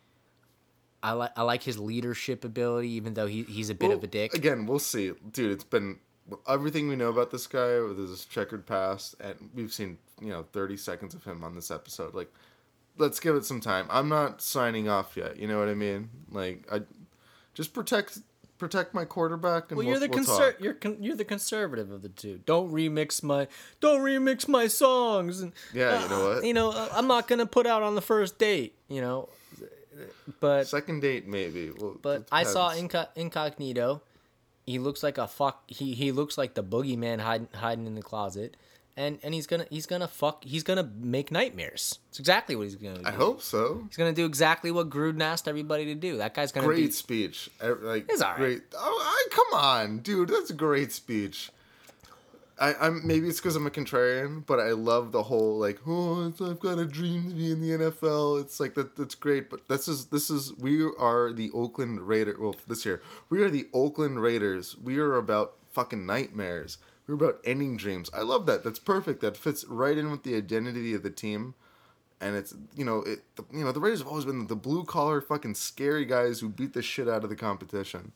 I like I like his leadership ability, even though he he's a bit Well, of a dick. Again, we'll see, dude. It's been everything we know about this guy with his checkered past, and we've seen, you know, thirty seconds of him on this episode. Like, let's give it some time. I'm not signing off yet. You know what I mean? Like, I just protect protect my quarterback. And Well, we'll, you're the we'll conser- talk. you're con- you're the conservative of the two. Don't remix my don't remix my songs. And Yeah, you know uh, what? You know, uh, I'm not gonna put out on the first date. You know, but Second date, maybe. Well, but it I saw depends. Inco- Incognito. He looks like a fuck. He he looks like the boogeyman hiding hiding in the closet, and and he's gonna he's gonna fuck. He's gonna make nightmares. It's exactly what he's gonna do. I hope so. He's gonna do exactly what Gruden asked everybody to do. That guy's gonna Great be. speech. I- Like, It's all right. great. Oh, I, come on, dude. That's a great speech. I, I'm maybe it's because I'm a contrarian, but I love the whole like, oh, it's, I've got a dream to be in the N F L. It's like that. That's great, but this is this is we are the Oakland Raiders. Well, this year we are the Oakland Raiders. We are about fucking nightmares. We're about ending dreams. I love that. That's perfect. That fits right in with the identity of the team. And it's, you know, it the, you know the Raiders have always been the blue collar fucking scary guys who beat the shit out of the competition.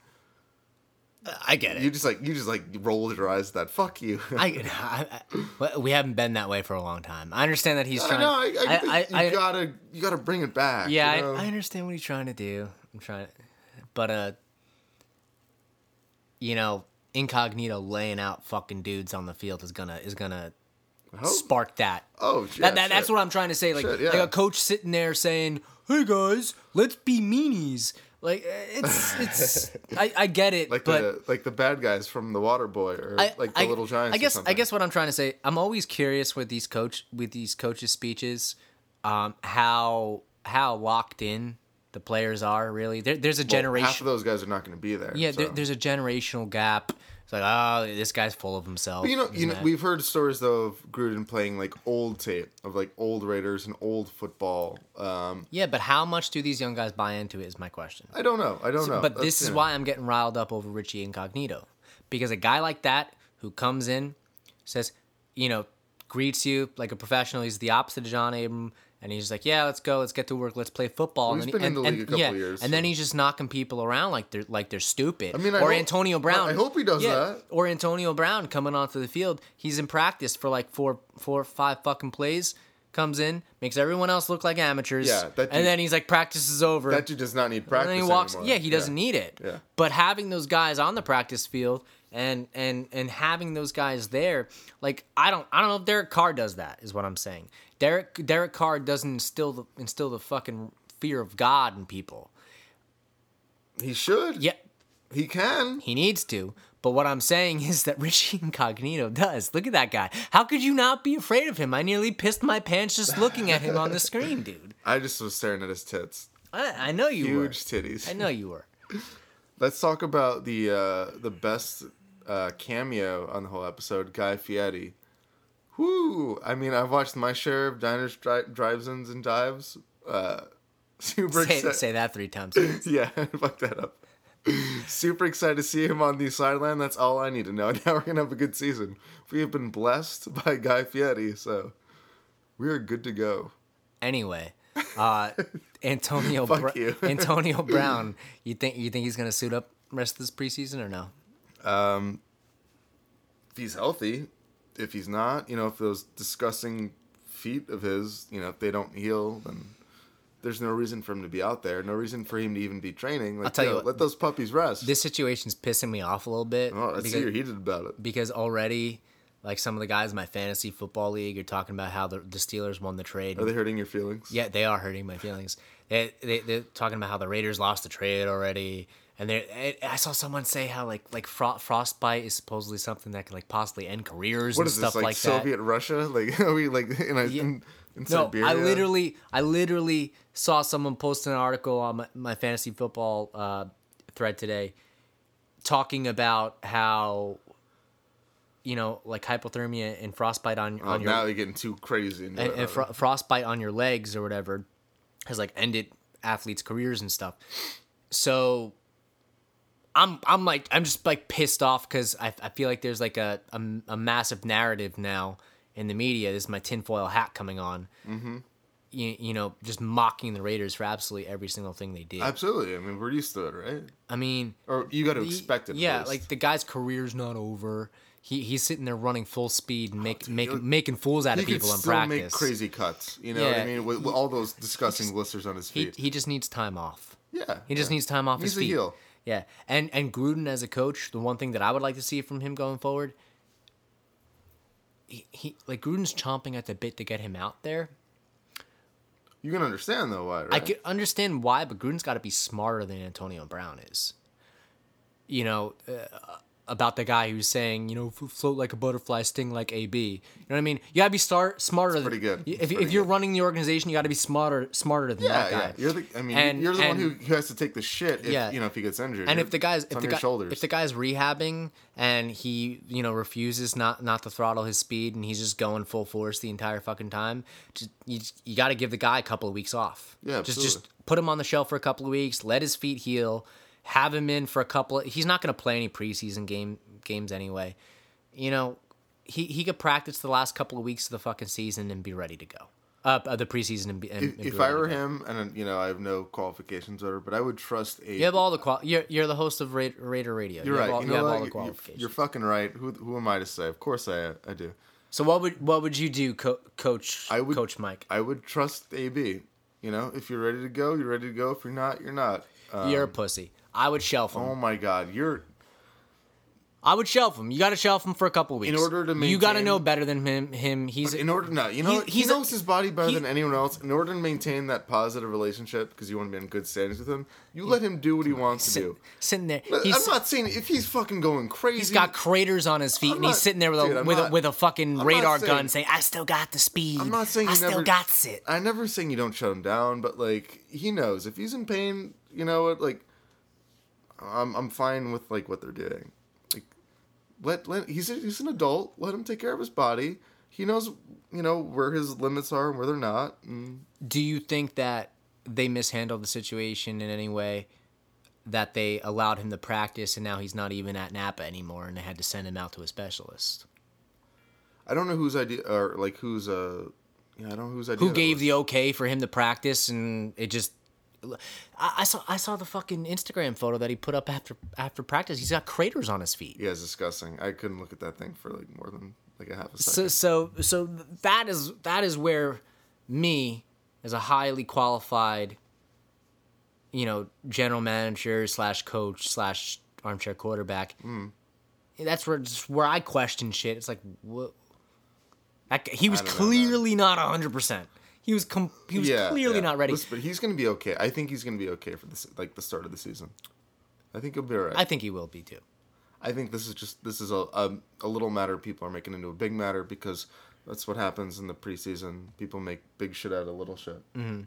I get it. You just like you just like rolled your eyes at that. Fuck you. I, I, I we haven't been that way for a long time. I understand that he's I trying. know. I, I, I, you I, I- gotta you gotta bring it back. yeah, you know? I, I understand what he's trying to do. I'm trying, but uh, you know, Incognito laying out fucking dudes on the field is gonna is gonna I hope- spark that. Oh, That, yeah, that that's shit. what I'm trying to say. Like, Shit, yeah. like a coach sitting there saying, "Hey guys, let's be meanies." Like it's it's I, I get it, like but the like the bad guys from the Water Boy or I, like the I- Little Giants. I or guess I something. guess what I'm trying to say, I'm always curious with these coach with these coaches' speeches, um, how how locked in the players are. Really, there, there's a Well, generation. half of those guys are not going to be there. yeah, so. there, there's a generational gap. It's like, oh, this guy's full of himself. But you know, this you and know, that. we've heard stories though of Gruden playing like old tape of like old Raiders and old football. Um, yeah, but how much do these young guys buy into it? Is my question. I don't know. I don't know. But That's, this you is know. why I'm getting riled up over Richie Incognito. Because a guy like that who comes in, says, you know, greets you like a professional. He's the opposite of John Abram. And he's like, yeah, let's go. Let's get to work. Let's play football. Well, and he's then been in and, the league and- a couple yeah, years, And then so- he's just knocking people around like they're like they're stupid. I mean, I or hope- Antonio Brown. I hope he does yeah, that. Or Antonio Brown coming onto the field. He's in practice for like four, four, five fucking plays. Comes in, makes everyone else look like amateurs. Yeah, that dude- and then he's like, practice is over. That dude does not need practice And then he walks. anymore. Yeah, he doesn't need it. Yeah. But having those guys on the practice field and and and having those guys there, like I don't I don't know if Derek Carr does that. Is what I'm saying. Derek Derek Carr doesn't instill the instill the fucking fear of God in people. He should. Yeah, He can. he needs to. But what I'm saying is that Richie Incognito does. Look at that guy. How could you not be afraid of him? I nearly pissed my pants just looking at him on the screen, dude. I just was staring at his tits. I, I know you were. Huge titties. I know you were. Let's talk about the uh, the best uh, cameo on the whole episode, Guy Fieri. Whoo! I mean, I've watched my share of diners, dri- drives-ins, and dives. Uh, super Say, excited. say that three times. Yeah, fuck that up. Super excited to see him on the sideline. That's all I need to know. Now we're gonna have a good season. We have been blessed by Guy Fieri, so we are good to go. Anyway, uh, Antonio Fuck Br- you. Antonio Brown. You think you think he's gonna suit up rest of this preseason or no? Um, if he's healthy, if he's not, you know, if those disgusting feet of his, you know, if they don't heal, then there's no reason for him to be out there. No reason for him to even be training. Like, I'll tell you yo, what, let those puppies rest. This situation's pissing me off a little bit. Oh, I see because, you're heated about it. because already, like some of the guys in my fantasy football league are talking about how the, the Steelers won the trade. Are they hurting your feelings? Yeah, they are hurting my feelings. They, they they're talking about how the Raiders lost the trade already, and they I saw someone say how like like fro- frostbite is supposedly something that could like possibly end careers What and is stuff this, like, like Soviet that. Russia? Like, are we like in, a, in, in No, Siberia? I literally I literally saw someone post an article on my, my fantasy football uh, thread today, talking about how, you know, like hypothermia and frostbite on Oh, on your now you're getting too crazy. Into and, it. and fro- frostbite on your legs or whatever has like ended athletes' careers and stuff. So I'm I'm like I'm just like pissed off because I I feel like there's like a, a a massive narrative now in the media. This is my tinfoil hat coming on. Mm-hmm. You, you know, just mocking the Raiders for absolutely every single thing they did. Absolutely. I mean, we're used to it, right? I mean, Or you got to expect it. at yeah, least. like the guy's career's not over. He he's sitting there running full speed and make, dude, making making fools out he of people could in still practice. make crazy cuts. You know what Yeah, I mean? With, with all those disgusting blisters on his He feet. he just needs time off. yeah, He just yeah. needs time off Needs his to feet. heal. Yeah, and and Gruden as a coach, the one thing that I would like to see from him going forward, he, he like Gruden's chomping at the bit to get him out there. You can understand though why, right? I can understand why, but Gruden's got to be smarter than Antonio Brown is. You know, uh, about the guy who's saying, you know, "F- float like a butterfly, sting like A B. You know what I mean? You gotta be start smarter. pretty good. If, It's pretty if you're good. running the organization, you got to be smarter smarter than yeah, that guy. yeah. You're the. I mean, And- you're the one and- who has to take the shit. If, Yeah. you know, if he gets injured. And You're- if the guy's it's if on the your guy, shoulders. if the guy's rehabbing and he you know refuses not not to throttle his speed and he's just going full force the entire fucking time, just, you you got to give the guy a couple of weeks off. Yeah, just absolutely. just put him on the shelf for a couple of weeks, let his feet heal, have him in for a couple. Of, he's not going to play any preseason game games anyway. You know, he he could practice the last couple of weeks of the fucking season and be ready to go. Uh, uh, the preseason and be. And, if, and be if I ready to were go. him, and you know, I have no qualifications or, but I would trust a. You have all the qual. You're you're the host of Ra- Raider Radio. You're you have right. All, you you know have what? all the You're- qualifications. You're fucking right. Who who am I to say? Of course I I do. So what would what would you do, Co- Coach I would- Coach Mike? I would trust A B. You know, if you're ready to go, you're ready to go. If you're not, you're not. Um, You're a pussy. I would shelf him. oh my God, you're. I would shelf him. You got to shelf him for a couple weeks. In order to you got to maintain- know better than him. Him. He's In order, no, you know, He- he, he's a- knows his body better he- than anyone else. In order to maintain that positive relationship, because you want to be in good standings with him, you let him do what he wants to sit- do. sitting there. But He's, I'm not saying if he's fucking going crazy. he's got craters on his feet, I'm and he's not- sitting there with a dude, I'm with not- a with a fucking I'm radar not saying- gun, saying, "I still got the speed. I'm not saying I you still never, got it." I'm never saying you don't shut him down, but like he knows if he's in pain, you know what? Like, I'm I'm fine with like what they're doing. Like, let let he's a, he's an adult. Let him take care of his body. He knows you know where his limits are and where they're not. And Do you think that they mishandled the situation in any way? That they allowed him to practice, and now he's not even at Napa anymore, and they had to send him out to a specialist. I don't know whose idea or like whose uh yeah I don't know whose idea. Who that gave was. the okay for him to practice, and it just. I, I saw I saw the fucking Instagram photo that he put up after after practice. He's got craters on his feet. Yeah, it's disgusting. I couldn't look at that thing for like more than like a half a So second. so so that is that is where me, as a highly qualified, you know, general manager slash coach slash armchair quarterback, Hmm. that's where just where I question shit. It's like what. That, guy- he was I don't know, clearly not one hundred percent. He was com- he was yeah, clearly yeah. not ready. Listen, but he's gonna be okay. I think he's gonna be okay for this like the start of the season. I think he'll be alright. I think he will be too. I think this is just this is a, a a little matter people are making into a big matter because that's what happens in the preseason. People make big shit out of little shit.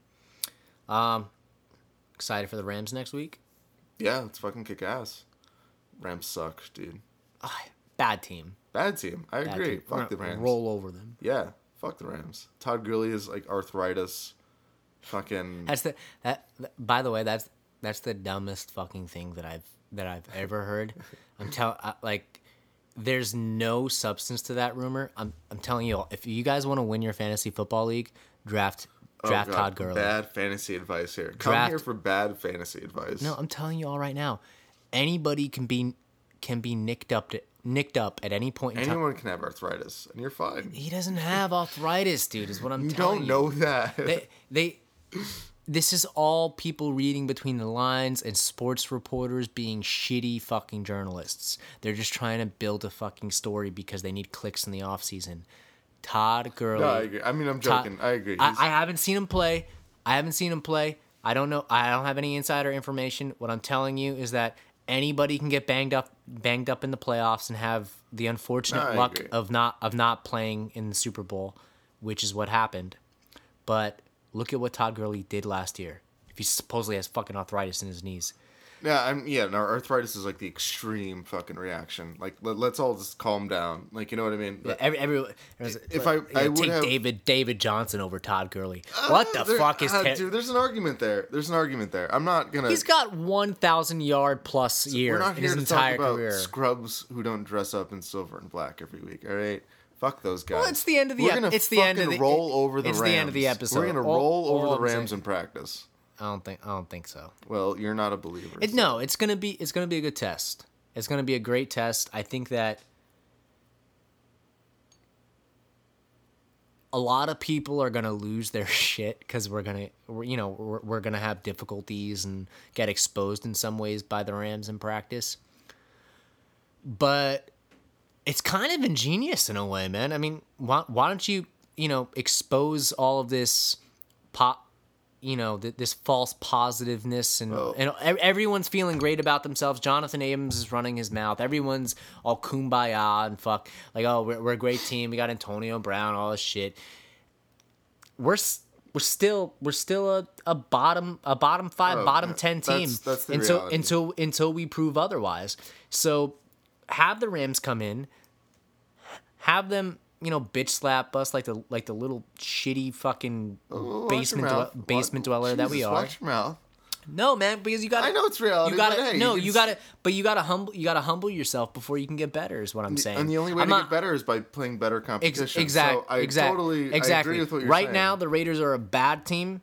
Um, excited for the Rams next week. Yeah, it's fucking kick ass. Rams suck, dude. Ah, bad team. Bad team. I Bad agree. team. Fuck the Ro- Rams. Roll over them. Yeah, fuck the Rams. Todd Gurley is like arthritis. Fucking. That's the that. that- By the way, that's that's the dumbest fucking thing that I've that I've ever heard. I'm tell I- like, there's no substance to that rumor. I'm I'm telling you, all, if you guys want to win your fantasy football league, draft Draft oh, God, Todd Gurley. Bad fantasy advice here. Come Draft- here for bad fantasy advice. No, I'm telling you all right now. Anybody can be can be nicked up to, nicked up at any point in time. Anyone can have arthritis, and you're fine. He doesn't have arthritis, dude. Is what I'm You telling don't you. know that. They, they, this is all people reading between the lines and sports reporters being shitty fucking journalists. They're just trying to build a fucking story because they need clicks in the offseason. Todd Gurley. No, I agree. I mean, I'm joking. Todd, I agree. I, He's- I haven't seen him play. I haven't seen him play. I don't know. I don't have any insider information. What I'm telling you is that anybody can get banged up, banged up in the playoffs and have the unfortunate No, I luck agree. of not of not playing in the Super Bowl, which is what happened. But look at what Todd Gurley did last year. If he supposedly has fucking arthritis in his knees. Yeah, I'm. Yeah, no, arthritis is like the extreme fucking reaction. Like, let, let's all just calm down. Like, you know what I mean? Yeah, every, every, If I- you know, I would take have- David David Johnson over Todd Gurley. What the There- fuck is? uh, Ter- dude? There's an argument there. There's an argument there. I'm not gonna. He's got one thousand yard plus year We're not in here his to entire talk about career. scrubs who don't dress up in silver and black every week. All right, fuck those guys. Well, it's the end of the We're ep- gonna it's the end of fucking the- roll over the it's Rams. the end of the episode. We're gonna All- roll all over the I'm Rams saying- in practice. I don't think I don't think so. Well, you're not a believer. It, so- no, it's gonna be it's gonna be a good test. It's gonna be a great test. I think that a lot of people are gonna lose their shit because we're gonna, we're, you know, we're, we're gonna have difficulties and get exposed in some ways by the Rams in practice. But it's kind of ingenious in a way, man. I mean, why why don't you, you know, expose all of this pop. You know, th- this false positiveness, and, Well- and ev- everyone's feeling great about themselves. Jonathan Abrams is running his mouth. Everyone's all kumbaya and fuck. Like, oh, we're, we're a great team. We got Antonio Brown, all this shit. We're s- we're still we're still a, a bottom a bottom five, Oh, bottom yeah. ten team That's- that's the until reality. until until we prove otherwise. So have the Rams come in, have them, you know, bitch slap us like the like the little shitty fucking Oh, watch basement your mouth. dwe- basement Wa- dweller that we Jesus, are. Watch your mouth. No, man, because you got. I know it's reality, You got to but hey, no, you you, can got to, but you got to humble. You got to humble yourself before you can get better. Is what I'm saying. And the only way I'm to not- get better is by playing better Ex- competition. exact, So I exact, totally exactly. I agree with what you're right saying. now, the Raiders are a bad team,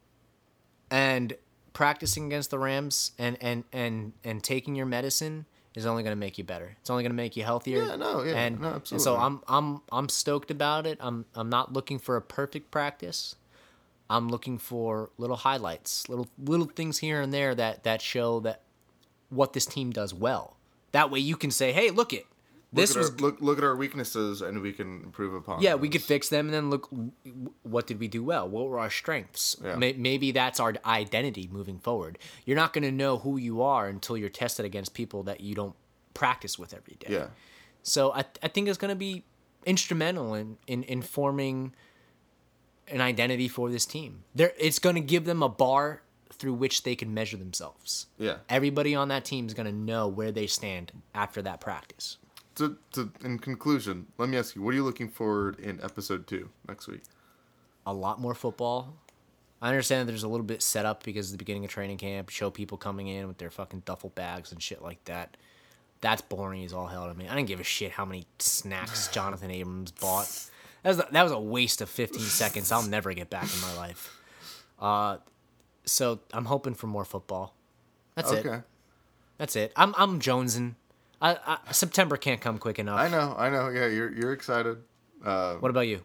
and practicing against the Rams and and and and taking your medicine is only going to make you better. It's only going to make you healthier. Yeah, no, yeah, and, no, and so absolutely. I'm I'm I'm stoked about it. I'm I'm not looking for a perfect practice. I'm looking for little highlights, little little things here and there that that show that what this team does well. That way you can say, "Hey, look it. This look was at our, look look at our weaknesses, and we can improve upon. yeah, we those. could fix them, and then look, what did we do well? What were our strengths? Yeah. May- Maybe that's our identity moving forward. You're not going to know who you are until you're tested against people that you don't practice with every day. Yeah, So I, I think it's going to be instrumental in, in, in forming an identity for this team. There, it's going to give them a bar through which they can measure themselves. yeah. Everybody on that team is going to know where they stand after that practice. To, to in conclusion, let me ask you: what are you looking forward in episode two next week? A lot more football. I understand that there's a little bit set up because of the beginning of training camp, show people coming in with their fucking duffel bags and shit like that. That's boring as all hell to me. I didn't give a shit how many snacks Jonathan Abrams bought. That was a, that was a waste of fifteen seconds I'll never get back in my life. Uh, so I'm hoping for more football. That's Okay, it. That's it. I'm I'm jonesing. I, I, September can't come quick enough. I know, I know. Yeah, you're you're excited. Uh, What about you?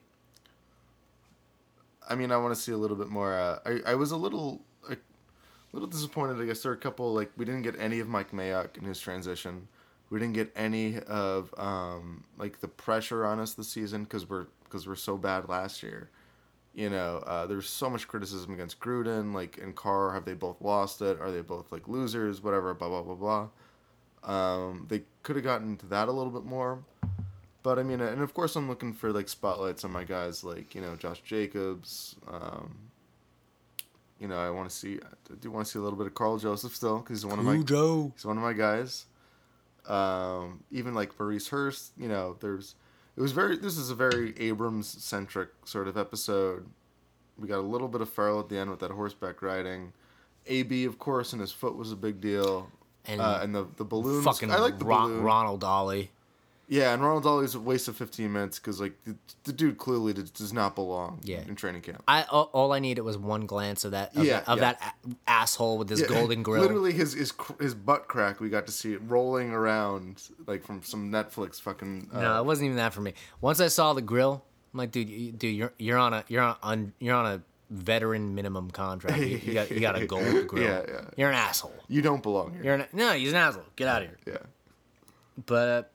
I mean, I want to see a little bit more. Uh, I I was a little like, a little disappointed. I guess there are a couple like we didn't get any of Mike Mayock in his transition. We didn't get any of um, like the pressure on us this season because we're because we're so bad last year. You know, uh, there's so much criticism against Gruden. Like, and Carr, have they both lost it? Are they both like losers? Whatever. Blah blah blah blah. Um, they could have gotten into that a little bit more. But I mean, and of course, I'm looking for like spotlights on my guys, like you know Josh Jacobs. Um, you know, I want to see, I do want to see a little bit of Carl Joseph still because he's one of my Cujo. he's one of my guys. Um, even like Maurice Hurst. You know, there's it was very this is a very Abrams centric sort of episode. We got a little bit of Farrell at the end with that horseback riding. A B, of course, and his foot was a big deal. And uh, and the the balloons. Fucking I like the Ron- balloon. Ronald Ollie. Yeah, and Ronald Dolly's a waste of fifteen minutes because like the, the dude clearly does, does not belong Yeah. in training camp. I all, all I needed was one glance of that of, Yeah, that, of yeah. that a- asshole with his Yeah, golden grill. Literally, his his cr- his butt crack. We got to see it rolling around like from some Netflix fucking. Uh, No, it wasn't even that for me. Once I saw the grill, I'm like, dude, you, dude, you're you're on a you're on on you're on a veteran minimum contract. You, you got you got a gold grill. Yeah, yeah. You're an asshole. You don't belong here. You're an no. He's an asshole. Get out of here. Yeah. But uh,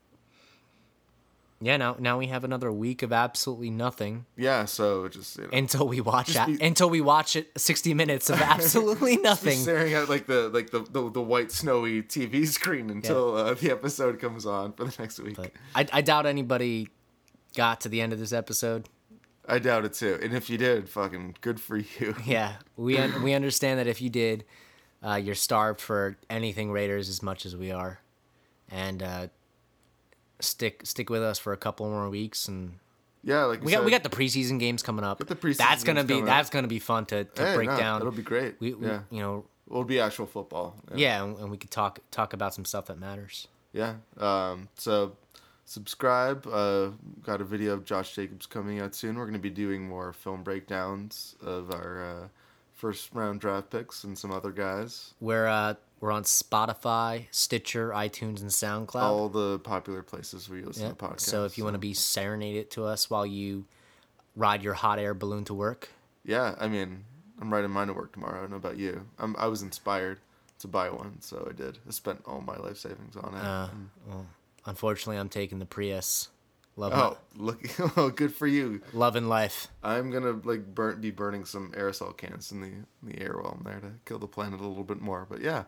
yeah, now now we have another week of absolutely nothing Yeah. So just you know, until we watch Just that be- until we watch it sixty minutes of absolutely nothing. staring at like the like the, the, the white snowy T V screen until uh, the episode comes on for the next week. But I, I doubt anybody got to the end of this episode. I doubt it too. And if you did, fucking good for you. Yeah, we un- we understand that if you did, uh, you're starved for anything Raiders as much as we are, and uh, stick stick with us for a couple more weeks, and Yeah, like we got we got the preseason games coming up. Got the preseason that's gonna games be coming that's up. gonna be fun to, to Hey, break no, down. It'll be great. We, we yeah. you know It'll be actual football. yeah, and, and we could talk talk about some stuff that matters. Yeah. Um, so subscribe. Uh, got a video of Josh Jacobs coming out soon. We're going to be doing more film breakdowns of our uh, first round draft picks and some other guys. We're uh we're on Spotify, Stitcher, iTunes, and SoundCloud. All the popular places where you listen Yeah. to podcasts. So if you want to be serenaded to us while you ride your hot air balloon to work, Yeah, I mean, I'm riding mine to work tomorrow. I don't know about you. I'm, I was inspired to buy one, so I did. I spent all my life savings on it. uh, And- well, unfortunately, I'm taking the Prius. Love, oh, look! Oh, good for you. love and life. I'm gonna like burn, be burning some aerosol cans in the in the air while I'm there to kill the planet a little bit more. But yeah,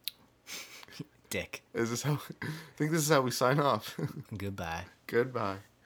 Dick. is this how? I think this is how we sign off. Goodbye. Goodbye.